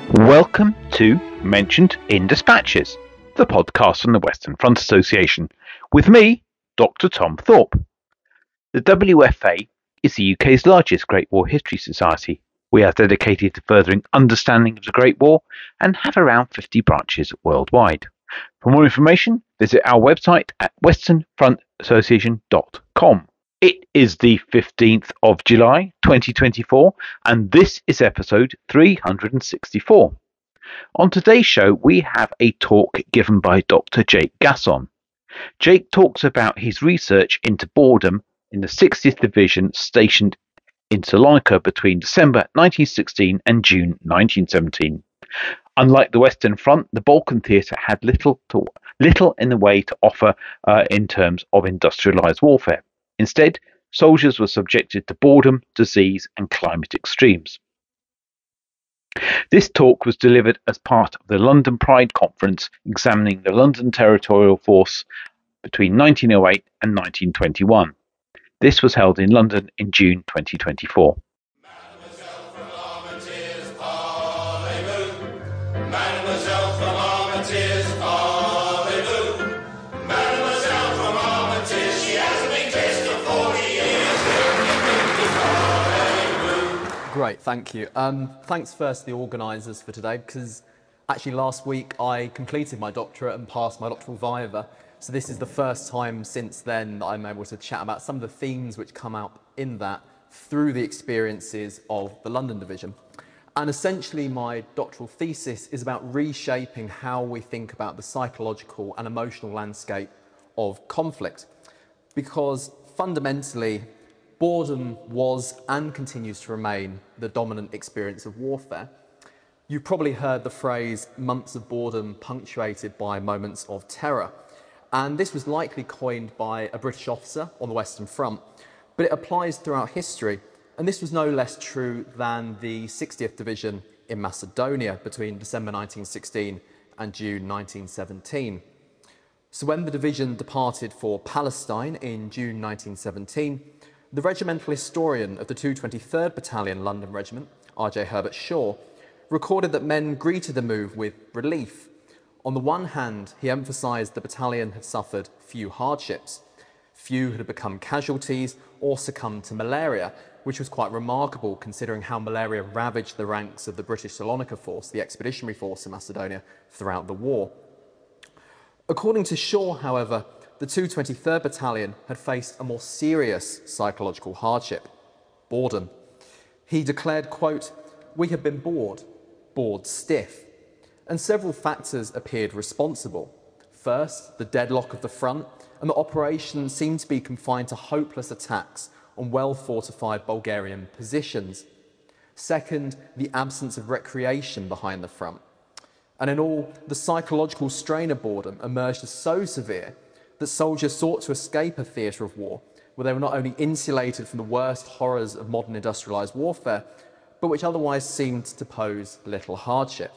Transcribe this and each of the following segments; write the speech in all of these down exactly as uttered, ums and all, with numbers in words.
Welcome to Mentioned in Dispatches, the podcast from the Western Front Association, with me, Doctor Tom Thorpe. The W F A is the U K's largest Great War History Society. We are dedicated to furthering understanding of the Great War and have around fifty branches worldwide. For more information, visit our website at western front association dot com. It is the fifteenth of July twenty twenty-four, and this is episode three hundred sixty-four. On today's show, we have a talk given by Doctor Jake Gasson. Jake talks about his research into boredom in the sixtieth Division stationed in Salonika between December nineteen sixteen and June nineteen seventeen. Unlike the Western Front, the Balkan Theatre had little to, little in the way to offer uh, in terms of industrialised warfare. Instead, soldiers were subjected to boredom, disease, and climate extremes. This talk was delivered as part of the London Pride Conference examining the London Territorial Force between nineteen oh eight and nineteen twenty-one. This was held in London in June twenty twenty-four. Mademoiselle from Armentières, parlez-vous? Mademoiselle from Armentières, parlez-vous? Mademoiselle from Armentières, she hasn't been kissed for forty years. Parlez-vous? Great, thank you. Um, thanks first to the organisers for today, because actually last week I completed my doctorate and passed my doctoral viva. So this is the first time since then that I'm able to chat about some of the themes which come out in that through the experiences of the London Division. And essentially my doctoral thesis is about reshaping how we think about the psychological and emotional landscape of conflict. Because fundamentally, boredom was and continues to remain the dominant experience of warfare. You've probably heard the phrase months of boredom punctuated by moments of terror. And this was likely coined by a British officer on the Western Front, but it applies throughout history. And this was no less true than the sixtieth Division in Macedonia between December nineteen sixteen and June nineteen seventeen. So when the division departed for Palestine in June nineteen seventeen, the regimental historian of the two hundred twenty-third Battalion London Regiment, R J Herbert Shaw, recorded that men greeted the move with relief. On the one hand, he emphasised the battalion had suffered few hardships. Few had become casualties or succumbed to malaria, which was quite remarkable considering how malaria ravaged the ranks of the British Salonika Force, the expeditionary force in Macedonia, throughout the war. According to Shaw, however, the two hundred twenty-third Battalion had faced a more serious psychological hardship: boredom. He declared, quote, "We had been bored, bored stiff." And several factors appeared responsible. First, the deadlock of the front, and the operation seemed to be confined to hopeless attacks on well-fortified Bulgarian positions. Second, the absence of recreation behind the front. And in all, the psychological strain of boredom emerged as so severe that soldiers sought to escape a theatre of war where they were not only insulated from the worst horrors of modern industrialised warfare, but which otherwise seemed to pose little hardship.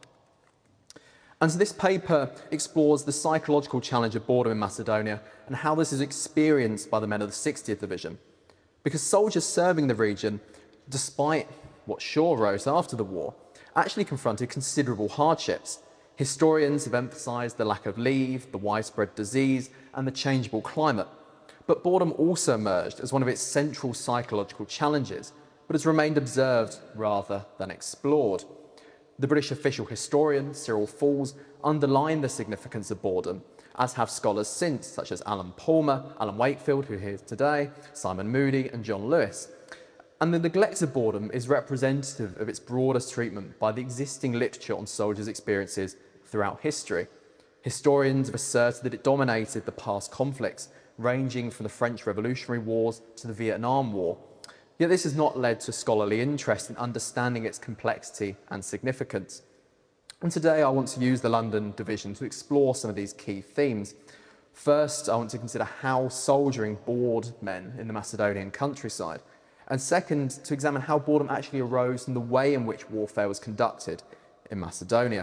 And so this paper explores the psychological challenge of boredom in Macedonia and how this is experienced by the men of the sixtieth Division. Because soldiers serving the region, despite what Shaw wrote after the war, actually confronted considerable hardships. Historians have emphasised the lack of leave, the widespread disease, and the changeable climate. But boredom also emerged as one of its central psychological challenges, but has remained observed rather than explored. The British official historian, Cyril Falls, underlined the significance of boredom, as have scholars since, such as Alan Palmer, Alan Wakefield, who are here today, Simon Moody, and John Lewis. And the neglect of boredom is representative of its broadest treatment by the existing literature on soldiers' experiences throughout history. Historians have asserted that it dominated the past conflicts, ranging from the French Revolutionary Wars to the Vietnam War. Yet this has not led to scholarly interest in understanding its complexity and significance. And today I want to use the London Division to explore some of these key themes. First, I want to consider how soldiering bored men in the Macedonian countryside. And second, to examine how boredom actually arose from the way in which warfare was conducted in Macedonia.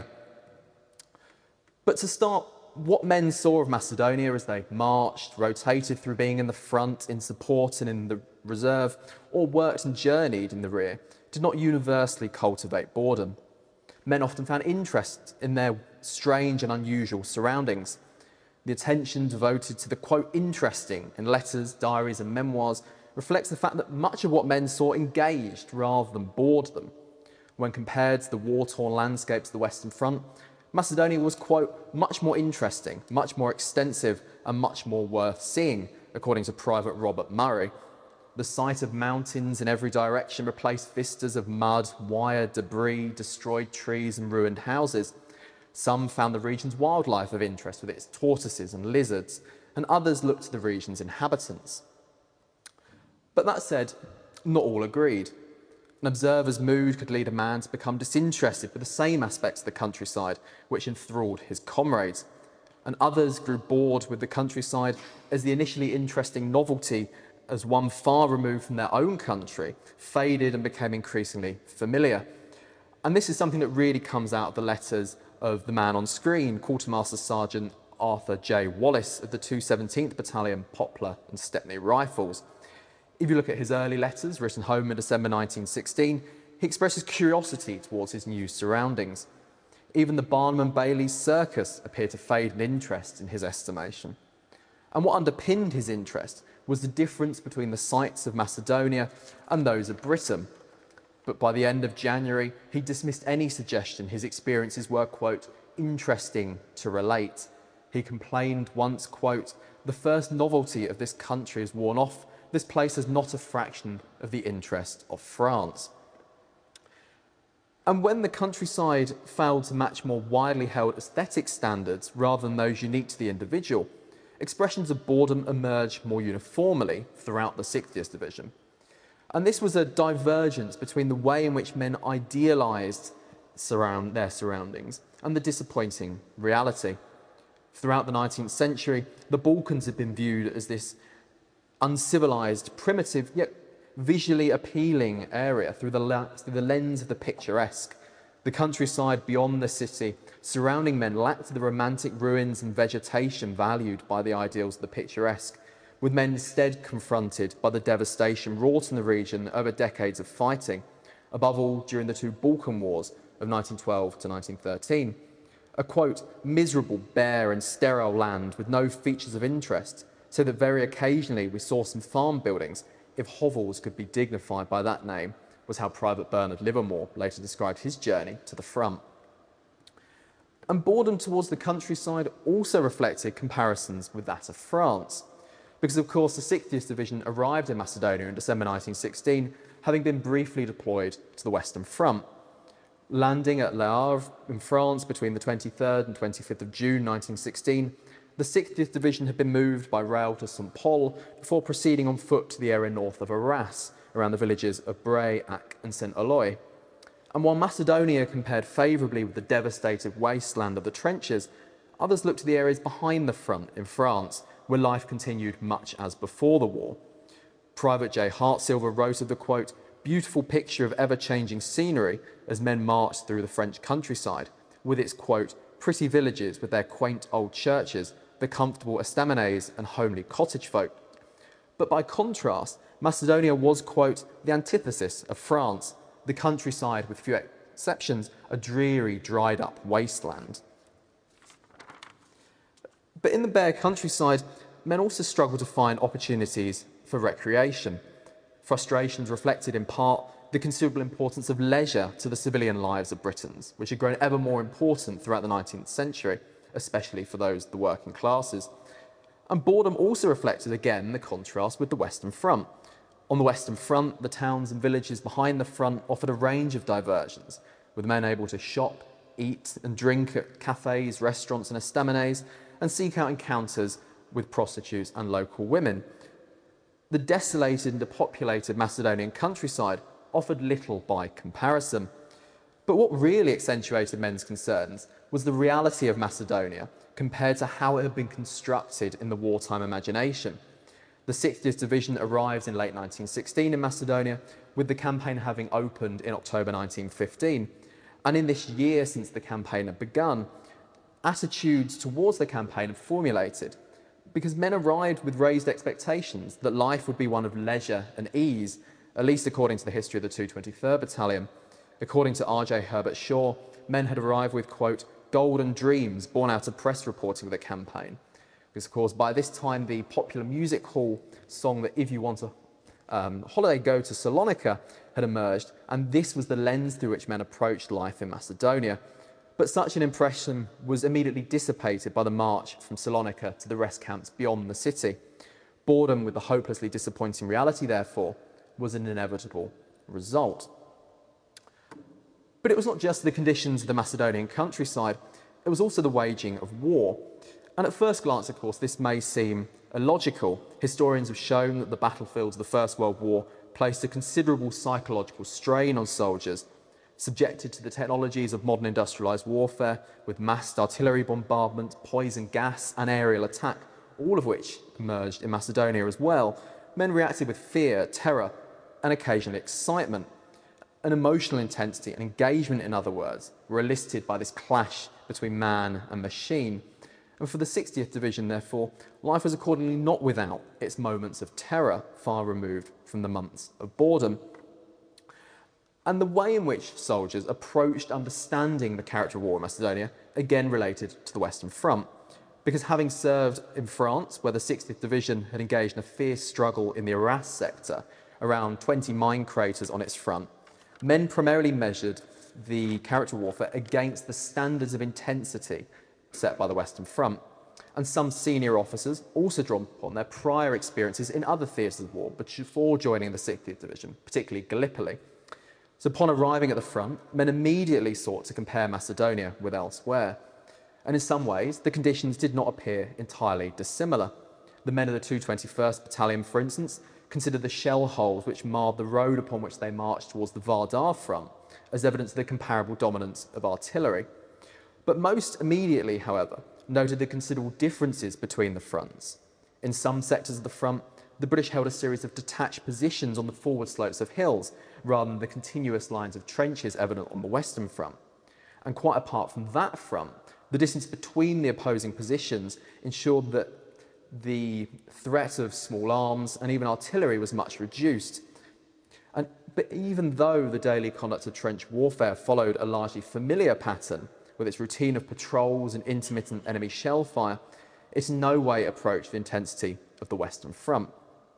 But to start, what men saw of Macedonia as they marched, rotated through being in the front, in support and in the reserve, or worked and journeyed in the rear, did not universally cultivate boredom. Men often found interest in their strange and unusual surroundings. The attention devoted to the, quote, interesting in letters, diaries and memoirs reflects the fact that much of what men saw engaged rather than bored them. When compared to the war-torn landscapes of the Western Front, Macedonia was, quote, much more interesting, much more extensive and much more worth seeing, according to Private Robert Murray. The sight of mountains in every direction replaced vistas of mud, wire, debris, destroyed trees and ruined houses. Some found the region's wildlife of interest with its tortoises and lizards, and others looked to the region's inhabitants. But that said, not all agreed. An observer's mood could lead a man to become disinterested with the same aspects of the countryside which enthralled his comrades, and others grew bored with the countryside as the initially interesting novelty as one far removed from their own country faded and became increasingly familiar. And this is something that really comes out of the letters of the man on screen, Quartermaster Sergeant Arthur J. Wallace of the two seventeenth Battalion Poplar and Stepney Rifles. If you look at his early letters, written home in December nineteen sixteen, he expresses curiosity towards his new surroundings. Even the Barnum and Bailey circus appeared to fade in interest in his estimation. And what underpinned his interest was the difference between the sights of Macedonia and those of Britain. But by the end of January, he dismissed any suggestion his experiences were, quote, interesting to relate. He complained once, quote, the first novelty of this country is worn off. This place has not a fraction of the interest of France. And when the countryside failed to match more widely held aesthetic standards rather than those unique to the individual, expressions of boredom emerged more uniformly throughout the sixtieth Division. And this was a divergence between the way in which men idealised surround their surroundings and the disappointing reality. Throughout the nineteenth century, the Balkans had been viewed as this uncivilised, primitive, yet visually appealing area through the, la- through the lens of the picturesque. The countryside beyond the city, surrounding men, lacked the romantic ruins and vegetation valued by the ideals of the picturesque, with men instead confronted by the devastation wrought in the region over decades of fighting, above all during the two Balkan Wars of nineteen twelve to nineteen thirteen. A, quote, miserable, bare and sterile land with no features of interest, so that very occasionally we saw some farm buildings, if hovels could be dignified by that name, was how Private Bernard Livermore later described his journey to the front. And boredom towards the countryside also reflected comparisons with that of France, because of course the sixtieth Division arrived in Macedonia in December nineteen sixteen, having been briefly deployed to the Western Front. Landing at Le Havre in France between the twenty-third and twenty-fifth of June nineteen sixteen, the sixtieth Division had been moved by rail to Saint Pol before proceeding on foot to the area north of Arras, around the villages of Bray, Ac and Saint Aloy. And while Macedonia compared favourably with the devastated wasteland of the trenches, others looked to the areas behind the front in France, where life continued much as before the war. Private J. Hartsilver wrote of the, quote, beautiful picture of ever-changing scenery as men marched through the French countryside, with its, quote, pretty villages with their quaint old churches, the comfortable estaminets and homely cottage folk. But by contrast, Macedonia was, quote, the antithesis of France, the countryside, with few exceptions, a dreary, dried-up wasteland. But in the bare countryside, men also struggled to find opportunities for recreation. Frustrations reflected in part the considerable importance of leisure to the civilian lives of Britons, which had grown ever more important throughout the nineteenth century, especially for those of the working classes. And boredom also reflected again the contrast with the Western Front. On the Western Front, the towns and villages behind the front offered a range of diversions, with men able to shop, eat and drink at cafes, restaurants and estaminets, and seek out encounters with prostitutes and local women. The desolated and depopulated Macedonian countryside offered little by comparison. But what really accentuated men's concerns was the reality of Macedonia compared to how it had been constructed in the wartime imagination. The sixtieth Division arrived in late nineteen sixteen in Macedonia, with the campaign having opened in October nineteen fifteen. And in this year since the campaign had begun, attitudes towards the campaign had formulated, because men arrived with raised expectations that life would be one of leisure and ease, at least according to the history of the two twenty-third Battalion. According to R J Herbert Shaw, men had arrived with, quote, golden dreams born out of press reporting of the campaign. Because, of course, by this time, the popular music hall song that If You Want a um, Holiday, Go to Salonika had emerged, and this was the lens through which men approached life in Macedonia. But such an impression was immediately dissipated by the march from Salonika to the rest camps beyond the city. Boredom with the hopelessly disappointing reality, therefore, was an inevitable result. But it was not just the conditions of the Macedonian countryside, it was also the waging of war. And at first glance, of course, this may seem illogical. Historians have shown that the battlefields of the First World War placed a considerable psychological strain on soldiers, subjected to the technologies of modern industrialised warfare, with massed artillery bombardment, poison gas and aerial attack, all of which emerged in Macedonia as well. Men reacted with fear, terror and occasionally excitement. An emotional intensity and engagement, in other words, were elicited by this clash between man and machine. And for the sixtieth Division, therefore, life was accordingly not without its moments of terror, far removed from the months of boredom. And the way in which soldiers approached understanding the character of war in Macedonia again related to the Western Front. Because having served in France, where the sixtieth Division had engaged in a fierce struggle in the Arras sector, around twenty mine craters on its front, men primarily measured the character of warfare against the standards of intensity set by the Western Front. And some senior officers also drawn upon their prior experiences in other theatres of war before joining the sixtieth Division, particularly Gallipoli. So upon arriving at the front, men immediately sought to compare Macedonia with elsewhere. And in some ways, the conditions did not appear entirely dissimilar. The men of the two hundred twenty-first Battalion, for instance, considered the shell holes which marred the road upon which they marched towards the Vardar front as evidence of the comparable dominance of artillery. But most immediately, however, noted the considerable differences between the fronts. In some sectors of the front, the British held a series of detached positions on the forward slopes of hills, rather than the continuous lines of trenches evident on the Western Front. And quite apart from that front, the distance between the opposing positions ensured that the threat of small arms and even artillery was much reduced. And, but even though the daily conduct of trench warfare followed a largely familiar pattern, with its routine of patrols and intermittent enemy shell fire, it in no way approached the intensity of the Western Front.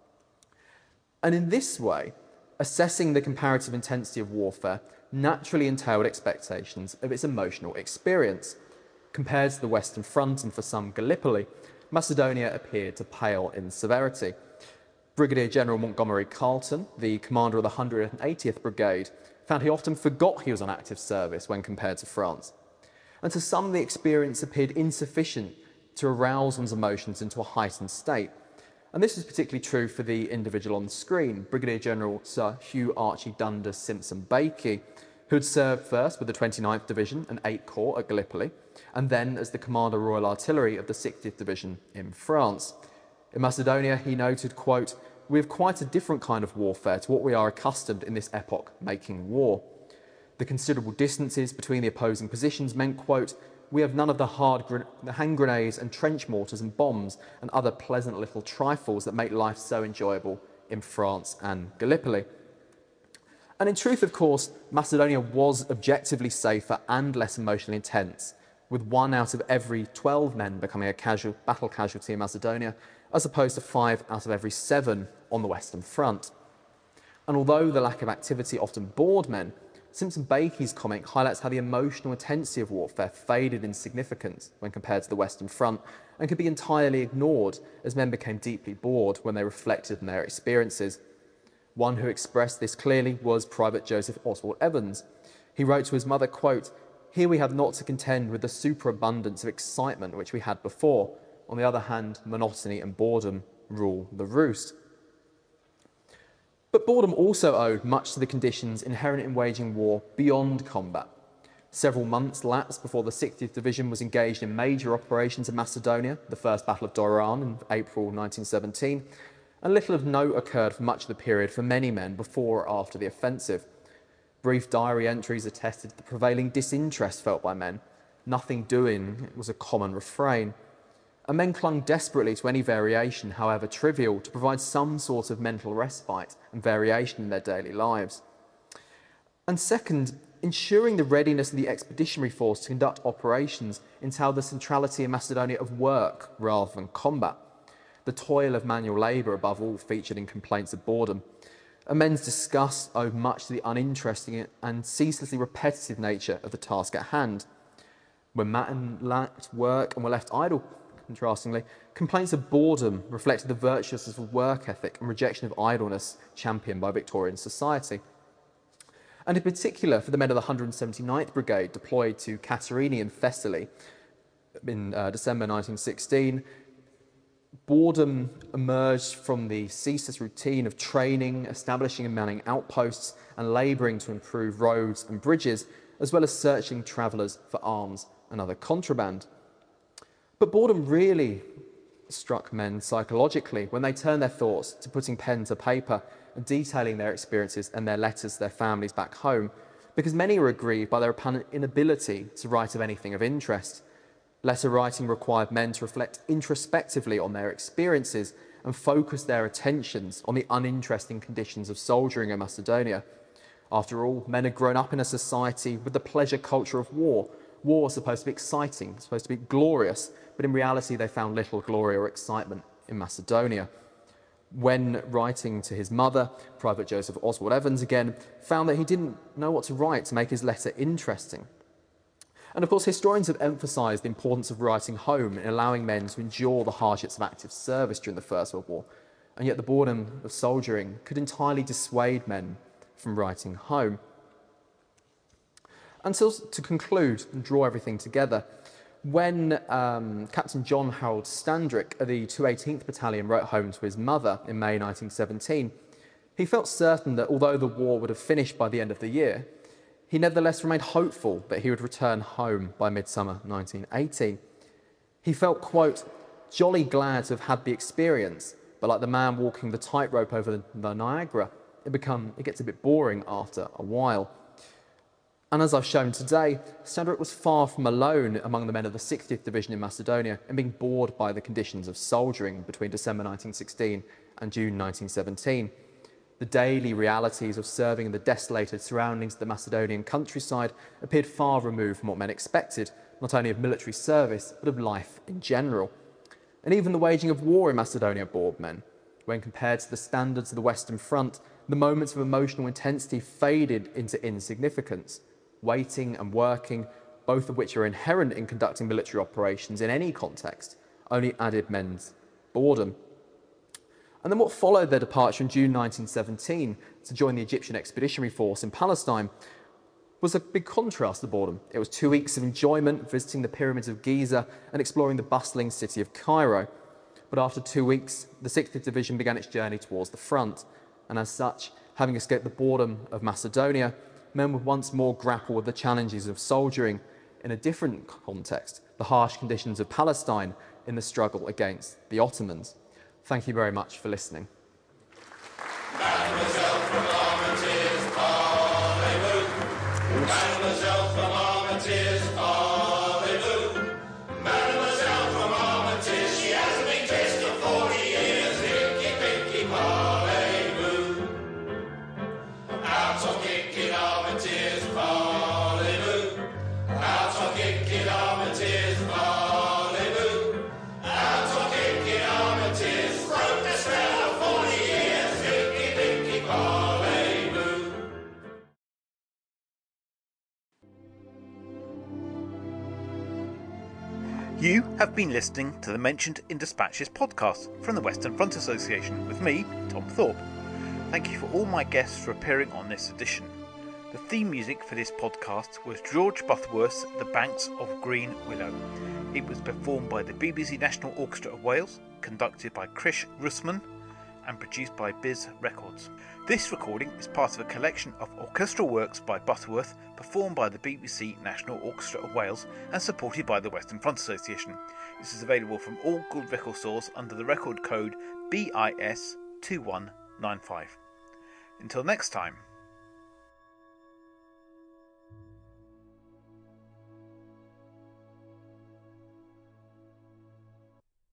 And in this way, assessing the comparative intensity of warfare naturally entailed expectations of its emotional experience. Compared to the Western Front and for some Gallipoli, Macedonia appeared to pale in severity. Brigadier General Montgomery Carleton, the commander of the one hundred eightieth Brigade, found he often forgot he was on active service when compared to France. And to some, the experience appeared insufficient to arouse one's emotions into a heightened state. And this was particularly true for the individual on the screen, Brigadier General Sir Hugh Archie Dundas Simpson Bakey, who had served first with the twenty-ninth Division and eighth Corps at Gallipoli, and then as the Commander Royal Artillery of the sixtieth Division in France. In Macedonia, he noted, quote, "We have quite a different kind of warfare to what we are accustomed in this epoch-making war. The considerable distances between the opposing positions meant, quote, we have none of the hard gren- the hand grenades and trench mortars and bombs and other pleasant little trifles that make life so enjoyable in France and Gallipoli." And in truth, of course, Macedonia was objectively safer and less emotionally intense, with one out of every twelve men becoming a casual, battle casualty in Macedonia, as opposed to five out of every seven on the Western Front. And although the lack of activity often bored men, Simpson Bakey's comment highlights how the emotional intensity of warfare faded in significance when compared to the Western Front and could be entirely ignored as men became deeply bored when they reflected on their experiences. One who expressed this clearly was Private Joseph Oswald Evans. He wrote to his mother, quote, "Here we have not to contend with the superabundance of excitement which we had before. On the other hand, monotony and boredom rule the roost." But boredom also owed much to the conditions inherent in waging war beyond combat. Several months lapsed before the sixtieth Division was engaged in major operations in Macedonia, the First Battle of Doran in April nineteen seventeen, and little of note occurred for much of the period for many men before or after the offensive. Brief diary entries attested to the prevailing disinterest felt by men. Nothing doing was a common refrain. And men clung desperately to any variation, however trivial, to provide some sort of mental respite and variation in their daily lives. And second, ensuring the readiness of the expeditionary force to conduct operations entailed the centrality in Macedonia of work rather than combat. The toil of manual labour, above all, featured in complaints of boredom. And men's disgust owed much to the uninteresting and ceaselessly repetitive nature of the task at hand. When men lacked work and were left idle, contrastingly, complaints of boredom reflected the virtuousness of work ethic and rejection of idleness championed by Victorian society. And in particular, for the men of the one hundred seventy-ninth Brigade deployed to Katerini in Thessaly in uh, December nineteen sixteen, boredom emerged from the ceaseless routine of training, establishing and manning outposts, and labouring to improve roads and bridges, as well as searching travellers for arms and other contraband. But boredom really struck men psychologically when they turned their thoughts to putting pen to paper and detailing their experiences and their letters to their families back home, because many were aggrieved by their apparent inability to write of anything of interest. Letter writing required men to reflect introspectively on their experiences and focus their attentions on the uninteresting conditions of soldiering in Macedonia. After all, men had grown up in a society with the pleasure culture of war. War was supposed to be exciting, supposed to be glorious, but in reality they found little glory or excitement in Macedonia. When writing to his mother, Private Joseph Oswald Evans again found that he didn't know what to write to make his letter interesting. And of course, historians have emphasised the importance of writing home in allowing men to endure the hardships of active service during the First World War, and yet the boredom of soldiering could entirely dissuade men from writing home. And so, to conclude and draw everything together, when um, Captain John Harold Standrick of the two eighteenth Battalion wrote home to his mother in May nineteen seventeen, he felt certain that although the war would have finished by the end of the year, he nevertheless remained hopeful that he would return home by midsummer nineteen eighteen. He felt, quote, jolly glad to have had the experience, but like the man walking the tightrope over the, the Niagara, it, become, it gets a bit boring after a while. And as I've shown today, Standrick was far from alone among the men of the sixtieth Division in Macedonia in being bored by the conditions of soldiering between December nineteen sixteen and June nineteen seventeen. The daily realities of serving in the desolated surroundings of the Macedonian countryside appeared far removed from what men expected, not only of military service, but of life in general. And even the waging of war in Macedonia bored men. When compared to the standards of the Western Front, the moments of emotional intensity faded into insignificance. Waiting and working, both of which are inherent in conducting military operations in any context, only added men's boredom. And then what followed their departure in June nineteen seventeen to join the Egyptian Expeditionary Force in Palestine was a big contrast to boredom. It was two weeks of enjoyment, visiting the pyramids of Giza and exploring the bustling city of Cairo. But after two weeks, the sixtieth Division began its journey towards the front, and as such, having escaped the boredom of Macedonia, men would once more grapple with the challenges of soldiering in a different context, the harsh conditions of Palestine in the struggle against the Ottomans. Thank you very much for listening. Mademoiselle from Armentières, parlez-vous. Mademoiselle from Armentières, parlez-vous. Mademoiselle from Armentières, she hasn't been kissed for forty years. Hickey, picky, parlez-vous. Out on Hickey, Armentières, parlez-vous. Out on Hickey, Armentières, parlez-vous. Out on Hickey, Armentières, broke the spell of forty years. Hickey, picky, parlez-vous. You have been listening to the Mentioned in Dispatches podcast from the Western Front Association with me, Tom Thorpe. Thank you for all my guests for appearing on this edition. The theme music for this podcast was George Butterworth's The Banks of Green Willow. It was performed by the B B C National Orchestra of Wales, conducted by Krish Russman, and produced by Biz Records. This recording is part of a collection of orchestral works by Butterworth performed by the B B C National Orchestra of Wales and supported by the Western Front Association. This is available from all good record stores under the record code B I S two one nine five. Until next time.